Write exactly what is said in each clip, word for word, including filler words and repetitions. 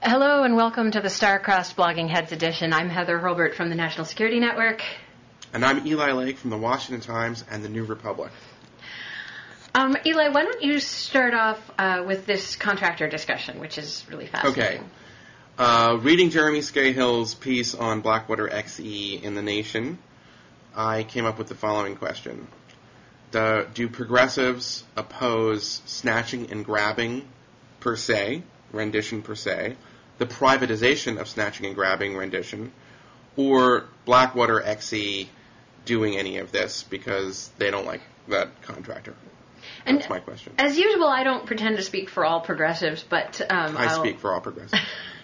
Hello and welcome to the Star-Crossed Blogging Heads edition. I'm Heather Hurlburt from the National Security Network. And I'm Eli Lake from the Washington Times and the New Republic. Um, Eli, why don't you start off uh, with this contractor discussion, which is really fascinating. Okay. Uh, reading Jeremy Scahill's piece on Blackwater X E in The Nation, I came up with the following question. The, do progressives oppose snatching and grabbing per se, rendition per se, the privatization of snatching and grabbing rendition, or Blackwater X E doing any of this because they don't like that contractor? And that's my question. As usual, I don't pretend to speak for all progressives, but um, I I'll... speak for all progressives.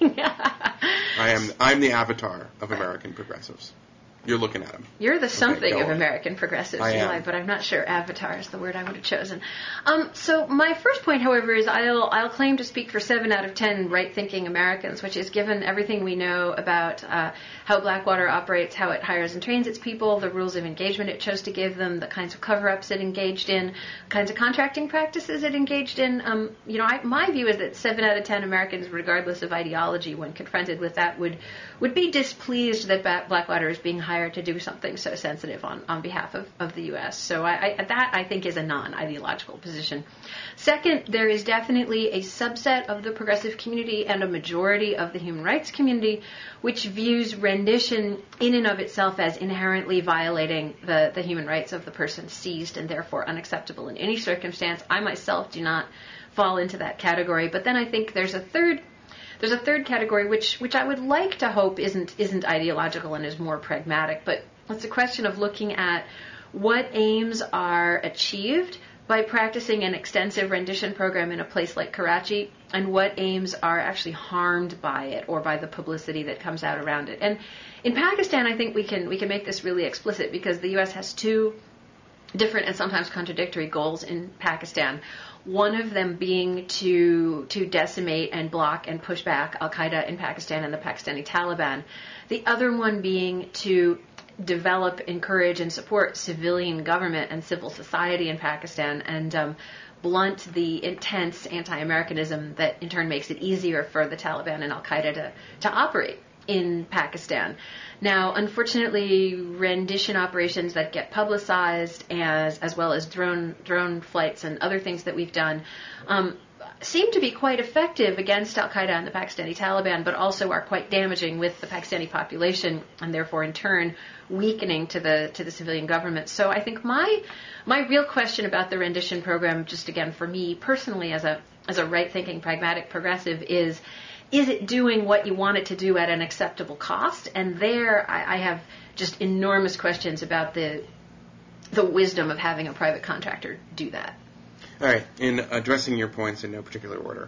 I am I'm the avatar of American progressives. You're looking at him. You're the something okay, of on. American progressives, I Eli, am. but I'm not sure avatar is the word I would have chosen. Um, so my first point, however, is I'll I'll claim to speak for seven out of ten right-thinking Americans, which is given everything we know about uh, how Blackwater operates, how it hires and trains its people, the rules of engagement it chose to give them, the kinds of cover-ups it engaged in, kinds of contracting practices it engaged in. Um, you know, I, my view is that seven out of ten Americans, regardless of ideology, when confronted with that, would would be displeased that Blackwater is being hired to do something so sensitive on, on behalf of, of the U S. So I, I, that, I think, is a non-ideological position. Second, there is definitely a subset of the progressive community and a majority of the human rights community which views rendition in and of itself as inherently violating the, the human rights of the person seized and therefore unacceptable in any circumstance. I myself do not fall into that category. But then I think there's a third There's a third category which which I would like to hope isn't isn't ideological and is more pragmatic, but it's a question of looking at what aims are achieved by practicing an extensive rendition program in a place like Karachi, and what aims are actually harmed by it or by the publicity that comes out around it. And in Pakistan, I think we can we can make this really explicit because the U S has two different and sometimes contradictory goals in Pakistan. One of them being to to decimate and block and push back Al-Qaeda in Pakistan and the Pakistani Taliban. The other one being to develop, encourage, and support civilian government and civil society in Pakistan and um, blunt the intense anti-Americanism that in turn makes it easier for the Taliban and Al-Qaeda to, to operate in Pakistan. Now, unfortunately, rendition operations that get publicized, as as well as drone drone flights and other things that we've done, um, seem to be quite effective against Al-Qaeda and the Pakistani Taliban, but also are quite damaging with the Pakistani population, and therefore, in turn, weakening to the to the civilian government. So, I think my my real question about the rendition program, just again for me personally, as a as a right-thinking, pragmatic progressive, is. Is it doing what you want it to do at an acceptable cost? And there I, I have just enormous questions about the the wisdom of having a private contractor do that. All right. In addressing your points in no particular order.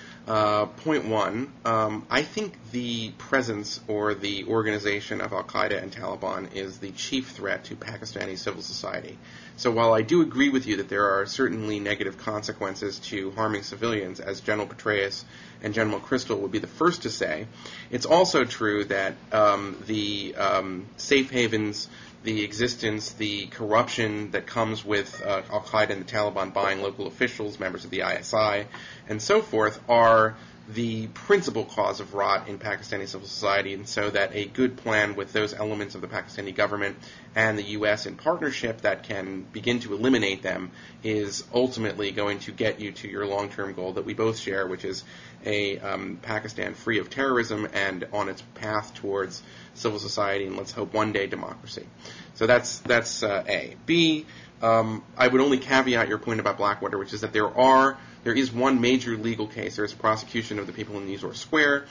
Uh, point one, um, I think the presence or the organization of Al-Qaeda and Taliban is the chief threat to Pakistani civil society. So while I do agree with you that there are certainly negative consequences to harming civilians, as General Petraeus and General McChrystal would be the first to say, it's also true that um, the um, safe havens, the existence, the corruption that comes with uh, Al-Qaeda and the Taliban buying local officials, members of the I S I, and so forth, are the principal cause of rot in Pakistani civil society, and so that a good plan with those elements of the Pakistani government and the U S in partnership that can begin to eliminate them is ultimately going to get you to your long-term goal that we both share, which is a um, Pakistan free of terrorism and on its path towards civil society and let's hope one day democracy. So that's that's uh, A. B, um, I would only caveat your point about Blackwater, which is that there are there is one major legal case. There is a prosecution of the people in Nisour Square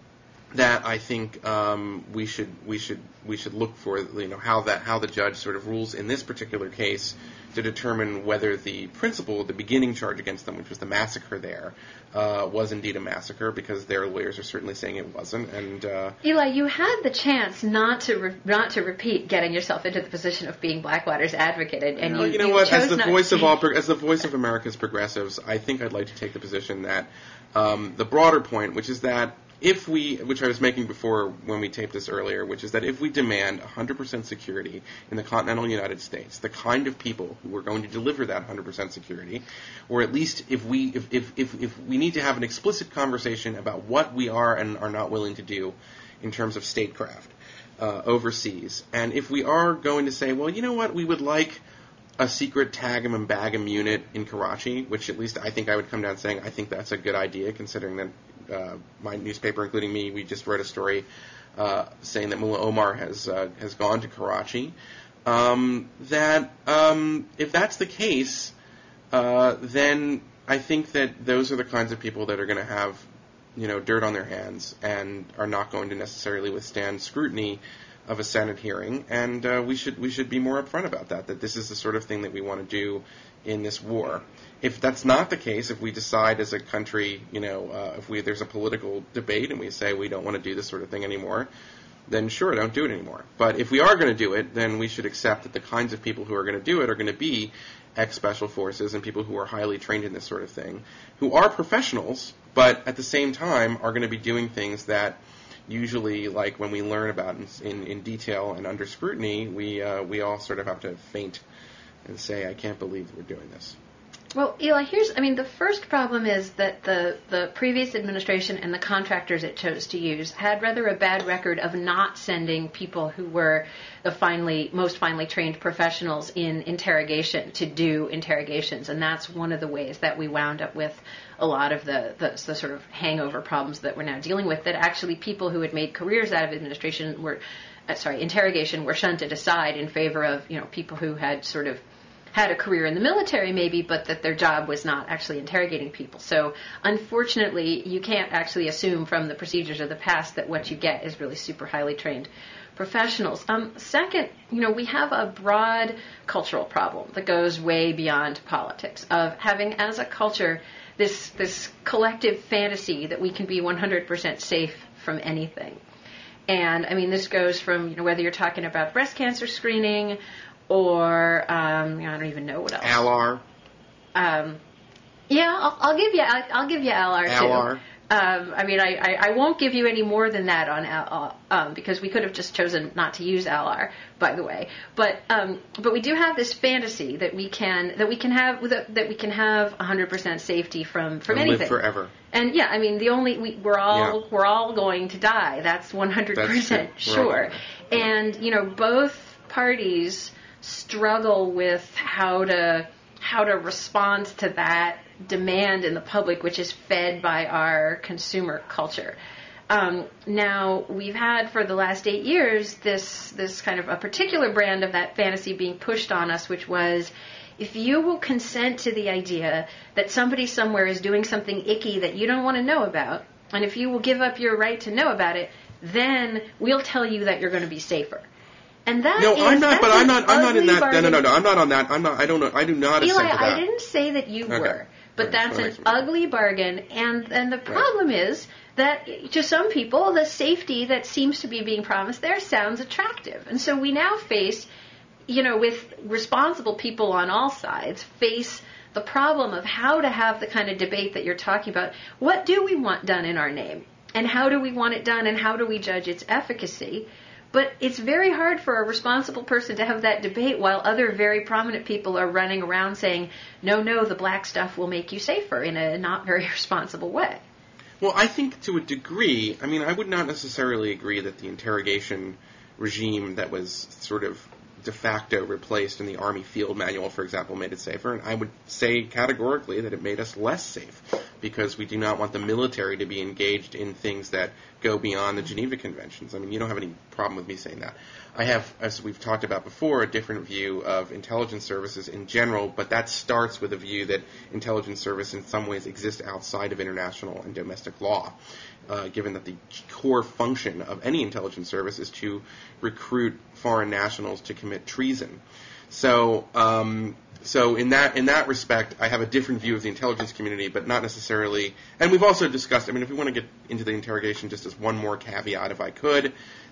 that I think um, we should we should we should look for, you know, how that how the judge sort of rules in this particular case to determine whether the principal, the beginning charge against them, which was the massacre there, uh, was indeed a massacre, because their lawyers are certainly saying it wasn't. And uh, Eli, you had the chance not to re- not to repeat getting yourself into the position of being Blackwater's advocate, and, and you, know, you, you know you what? chose As the not voice to. of all, pro- as the voice of America's progressives, I think I'd like to take the position that um, the broader point, which is that if we, which I was making before when we taped this earlier, which is that if we demand one hundred percent security in the continental United States, the kind of people who are going to deliver that one hundred percent security, or at least if we, if, if, if, if we need to have an explicit conversation about what we are and are not willing to do in terms of statecraft uh, overseas, and if we are going to say, well, you know what, we would like a secret tag-em and bag-em unit in Karachi, which at least I think I would come down saying I think that's a good idea, considering that uh, my newspaper, including me, we just wrote a story uh, saying that Mullah Omar has uh, has gone to Karachi. Um, that um, if that's the case, uh, then I think that those are the kinds of people that are going to have, you know, dirt on their hands and are not going to necessarily withstand scrutiny of a Senate hearing, and uh, we should we should be more upfront about that, that this is the sort of thing that we want to do in this war. If that's not the case, if we decide as a country, you know, uh, if we there's a political debate and we say we don't want to do this sort of thing anymore, then sure, don't do it anymore. But if we are going to do it, then we should accept that the kinds of people who are going to do it are going to be ex-special forces and people who are highly trained in this sort of thing, who are professionals, but at the same time are going to be doing things that usually, like when we learn about in, in, in detail and under scrutiny, we uh, we all sort of have to faint and say, I can't believe we're doing this. Well, Eli, here's, I mean, the first problem is that the, the previous administration and the contractors it chose to use had rather a bad record of not sending people who were the finely, most finely trained professionals in interrogation to do interrogations. And that's one of the ways that we wound up with a lot of the, the, the sort of hangover problems that we're now dealing with, that actually people who had made careers out of administration were, uh, sorry, interrogation were shunted aside in favor of, you know, people who had sort of had a career in the military maybe, but that their job was not actually interrogating people. So unfortunately, you can't actually assume from the procedures of the past that what you get is really super highly trained professionals. Um, second, you know, we have a broad cultural problem that goes way beyond politics, of having as a culture this this collective fantasy that we can be one hundred percent safe from anything. And I mean, this goes from, you know, whether you're talking about breast cancer screening or um, I don't even know what else. L R. Um, yeah, I'll, I'll give you. I'll, I'll give you L R too. L R. Um, I mean, I, I, I won't give you any more than that on L R, um, because we could have just chosen not to use L R, by the way. But um, but we do have this fantasy that we can that we can have that, that we can have one hundred percent safety from from and anything. Live forever. And yeah, I mean, the only we, we're all yeah. we're all going to die. That's one hundred percent sure. And you know, both parties struggle with how to how to respond to that demand in the public, which is fed by our consumer culture. Um, now, we've had for the last eight years this this kind of a particular brand of that fantasy being pushed on us, which was, if you will consent to the idea that somebody somewhere is doing something icky that you don't want to know about, and if you will give up your right to know about it, then we'll tell you that you're going to be safer. And that no, is, I'm not. But I'm not. I'm not in that. bargain. No, no, no, no. I'm not on that. I'm not. I don't know. I do not Eli, assent to that. I didn't say that you okay. were, but right. that's that an ugly bargain. And and the problem right. is that to some people, the safety that seems to be being promised there sounds attractive, and so we now face, you know, with responsible people on all sides, face the problem of how to have the kind of debate that you're talking about. What do we want done in our name, and how do we want it done, and how do we judge its efficacy? But it's very hard for a responsible person to have that debate while other very prominent people are running around saying, no, no, the black stuff will make you safer, in a not very responsible way. Well, I think to a degree, I mean, I would not necessarily agree that the interrogation regime that was sort of de facto replaced in the Army Field Manual, for example, made it safer. And I would say categorically that it made us less safe, because we do not want the military to be engaged in things that go beyond the Geneva Conventions. I mean, you don't have any problem with me saying that. I have, as we've talked about before, a different view of intelligence services in general, but that starts with a view that intelligence service in some ways exists outside of international and domestic law, uh, given that the core function of any intelligence service is to recruit foreign nationals to commit treason. So, um, so in that in that respect, I have a different view of the intelligence community, but not necessarily. And we've also discussed, I mean, if we want to get into the interrogation just as one more caveat, if I could,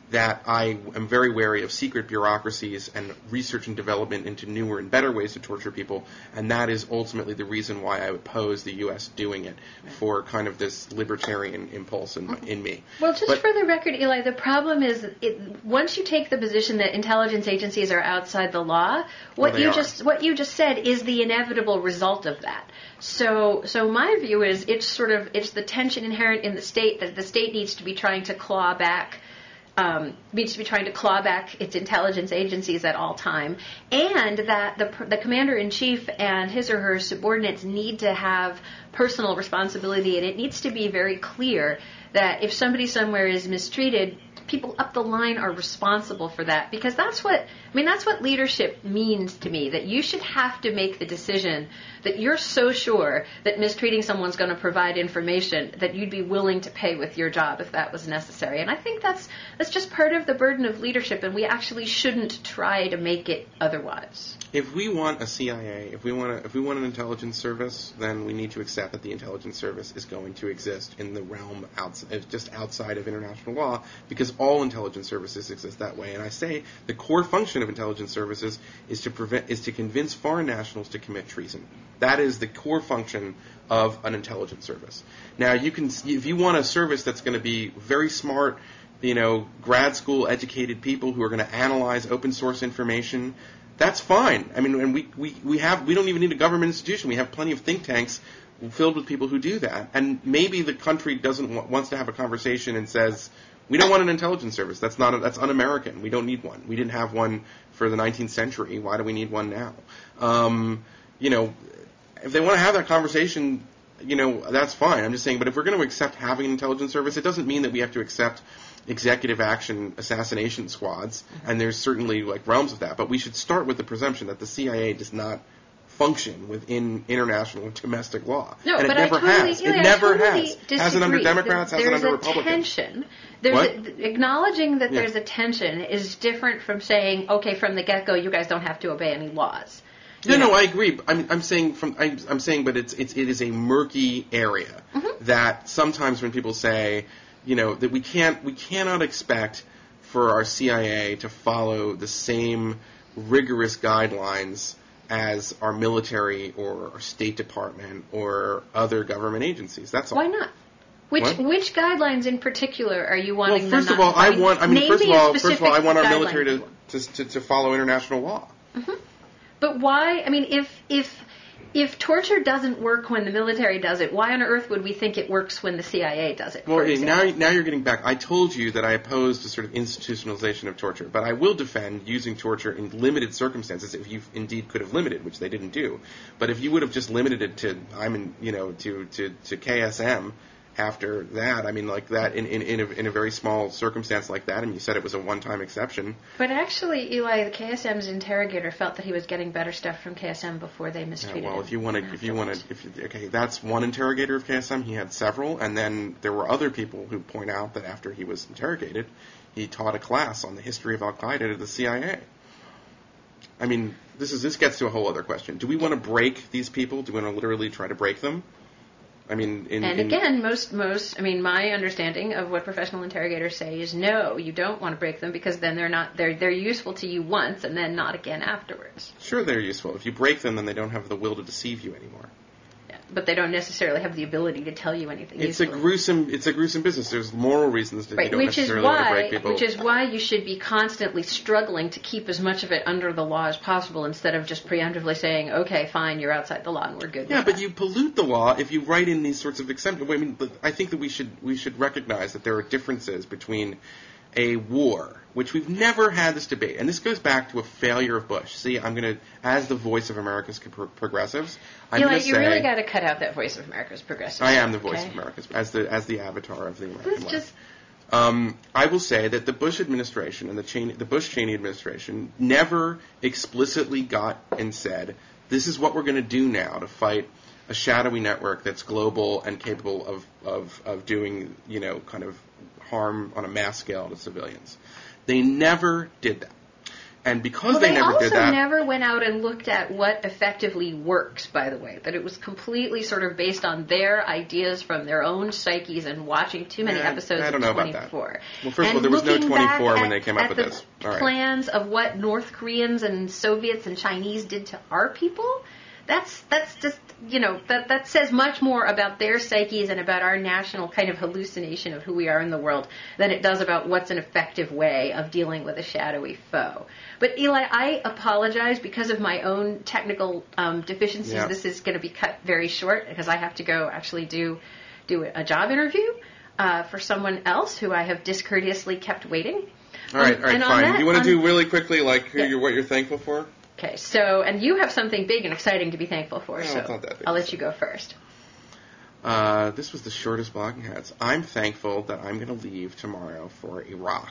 that I am very wary of secret bureaucracies and research and development into newer and better ways to torture people, and that is ultimately the reason why I oppose the U S doing it, for kind of this libertarian impulse in, my, in me. Well, just but, for the record, Eli, the problem is it, once you take the position that intelligence agencies are outside the law, what well, you are. just what you just said is the inevitable result of that. So, so my view is it's sort of it's the tension inherent in the state that the state needs to be trying to claw back. Um, needs to be trying to claw back its intelligence agencies at all time, and that the the commander-in-chief and his or her subordinates need to have personal responsibility, and it needs to be very clear that if somebody somewhere is mistreated, people up the line are responsible for that, because that's what, I mean, that's what leadership means to me, that you should have to make the decision that you're so sure that mistreating someone's going to provide information that you'd be willing to pay with your job if that was necessary. And I think that's that's just part of the burden of leadership, and we actually shouldn't try to make it otherwise. If we want a C I A, if we want a, if we want an intelligence service, then we need to accept that the intelligence service is going to exist in the realm outside, just outside of international law, because all intelligence services exist that way. And I say the core function of intelligence services is to prevent is to convince foreign nationals to commit treason. That is the core function of an intelligence service. Now, you can, if you want a service that's going to be very smart, you know, grad school educated people who are going to analyze open source information, that's fine. I mean, and we, we, we have we don't even need a government institution. We have plenty of think tanks filled with people who do that. And maybe the country doesn't want, wants to have a conversation and says, we don't want an intelligence service. That's not a, that's un-American. We don't need one. We didn't have one for the nineteenth century. Why do we need one now? Um, you know, if they want to have that conversation, you know, that's fine. I'm just saying, but if we're going to accept having an intelligence service, it doesn't mean that we have to accept executive action assassination squads, and there's certainly like realms of that, but we should start with the presumption that the C I A does not function within international domestic law. No, and but it never I totally, has. Eli, It never I totally has. Disagree. Has it under Democrats, has it under Republicans. There's a tension. There's What? a, acknowledging that Yeah. there's a tension is different from saying, okay, from the get-go, you guys don't have to obey any laws. No, You know? no, I agree. I'm, I'm saying from I'm, I'm saying, but it's, it's it is a murky area Mm-hmm. that sometimes when people say, you know, that we can't we cannot expect for our C I A to follow the same rigorous guidelines as our military or our State Department or other government agencies. That's all. Why not? Which What? which guidelines in particular are you Well, wanting first them of not all, I to- want. I mean, name first of me a all, first of all, I specific want our guideline military you to, want. to to to follow international law. But why? I mean, if if if torture doesn't work when the military does it, why on earth would we think it works when the C I A does it? Well, for okay, now example? now you're getting back. I told you that I oppose the sort of institutionalization of torture, but I will defend using torture in limited circumstances if you indeed could have limited, which they didn't do. But if you would have just limited it to I'm in, you know, to to to K S M. After that, I mean, like that in in in a, in a very small circumstance like that, and you said it was a one-time exception. But actually, Eli, the K S M's interrogator felt that he was getting better stuff from K S M before they Yeah, mistreated him. well, if you want to, if you want to, if you, okay, that's one interrogator of K S M. He had several, and then there were other people who point out that after he was interrogated, he taught a class on the history of Al Qaeda to the C I A. I mean, this is this gets to a whole other question. Do we want to break these people? Do we want to literally try to break them? I mean, in, And in, again, most, most, I mean, my understanding of what professional interrogators say is no, you don't want to break them because then they're not, they're, they're useful to you once and then not again afterwards. Sure, they're useful. If you break them, then they don't have the will to deceive you anymore. Yeah. But they don't necessarily have the ability to tell you anything It's a useful. gruesome. It's a gruesome business. There's moral reasons that Right, you don't which is necessarily want to why, break people. which is why you should be constantly struggling to keep as much of it under the law as possible instead of just preemptively saying, okay, fine, you're outside the law and we're good Yeah, with but that. you pollute the law if you write in these sorts of exceptions. I mean, but I think that we should we should recognize that there are differences between a war, which we've never had this debate, and this goes back to a failure of Bush. See, I'm going to, as the voice of America's pro- progressives, I'm Eli, going to you say really got to cut out that voice of America's progressive. I am the voice okay? of America's as the as the avatar of the American Let's life. just Um, I will say that the Bush administration and the Cheney, the Bush-Cheney administration never explicitly got and said, this is what we're going to do now to fight a shadowy network that's global and capable of, of, of doing, you know, kind of harm on a mass scale to civilians. They never did that. And because well, they, they never also did that, never went out and looked at what effectively works, by the way, that it was completely sort of based on their ideas from their own psyches and watching too many Yeah, episodes I don't of know about twenty-four. that. Well, first of and all, there was no looking twenty-four back when at, they came up at with the this. All right. plans of what North Koreans and Soviets and Chinese did to our people, that's that's just, you know, that, that says much more about their psyches and about our national kind of hallucination of who we are in the world than it does about what's an effective way of dealing with a shadowy foe. But Eli, I apologize because of my own technical um, deficiencies. Yeah. This is going to be cut very short because I have to go actually do do a job interview uh, for someone else who I have discourteously kept waiting. All right, Um, all right, and on fine. that- Do you want to on- do really quickly, like, who Yeah. you're, what you're thankful for? Okay, so, and you have something big and exciting to be thankful for, No, so it's not that big. I'll let you go first. Uh, this was the shortest Blogging Heads. I'm thankful that I'm going to leave tomorrow for Iraq,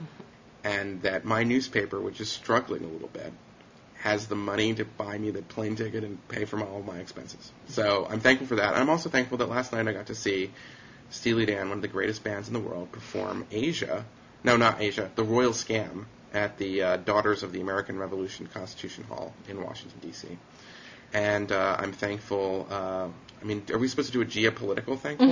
and that my newspaper, which is struggling a little bit, has the money to buy me the plane ticket and pay for my, all my expenses. So I'm thankful for that. I'm also thankful that last night I got to see Steely Dan, one of the greatest bands in the world, perform Asia. No, not Asia. The Royal Scam at the uh, Daughters of the American Revolution Constitution Hall in Washington, D C And uh, I'm thankful. Uh, I mean, are we supposed to do a geopolitical thankful?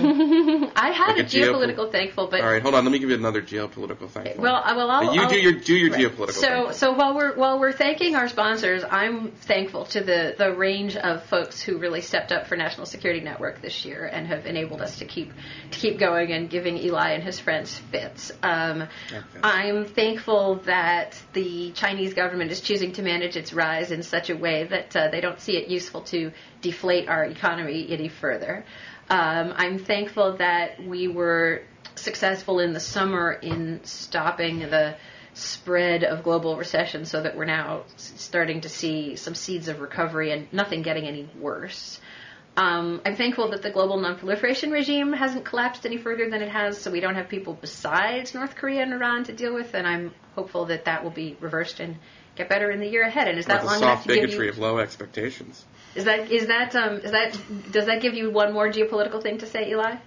I had Like a, a geopo- geopolitical thankful, but All right, hold on. Let me give you another geopolitical thankful. well, I- well, I'll, you I'll, do your do your right. geopolitical. So, thankful. so while we're while we're thanking our sponsors, I'm thankful to the the range of folks who really stepped up for National Security Network this year and have enabled us to keep to keep going and giving Eli and his friends fits. Um, Okay. I'm thankful that the Chinese government is choosing to manage its rise in such a way that uh, they don't see it useful to deflate our economy any further. Um, I'm thankful that we were successful in the summer in stopping the spread of global recession so that we're now s- starting to see some seeds of recovery and nothing getting any worse. Um, I'm thankful that the global nonproliferation regime hasn't collapsed any further than it has, so we don't have people besides North Korea and Iran to deal with, and I'm hopeful that that will be reversed and get better in the year ahead. And is that Like the long enough soft to give bigotry you? of low expectations. Is that is that um is that does that give you one more geopolitical thing to say, Eli?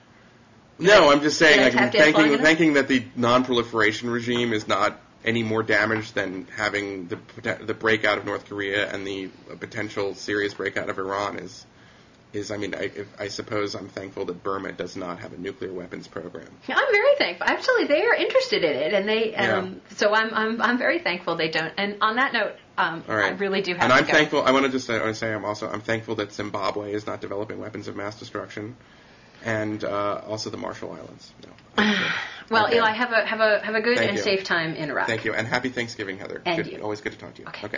No, I'm just saying, Did I like, tap dance long thanking, enough? thanking that the non-proliferation regime is not any more damaged than having the pote- the breakout of North Korea and the potential serious breakout of Iran is, is I mean, I, if, I suppose I'm thankful that Burma does not have a nuclear weapons program. I'm very thankful. Actually, they are interested in it, and they um, so I'm I'm I'm very thankful they don't. And on that note, um, All right. I really do have and to I'm go. thankful. I want to just uh, say I'm also I'm thankful that Zimbabwe is not developing weapons of mass destruction, and uh, also the Marshall Islands. No. Well, Okay. Eli, have a have a have a good Thank and you. safe time in Iraq. Thank you, and happy Thanksgiving, Heather. And Good, you. Always good to talk to you. Okay. Okay.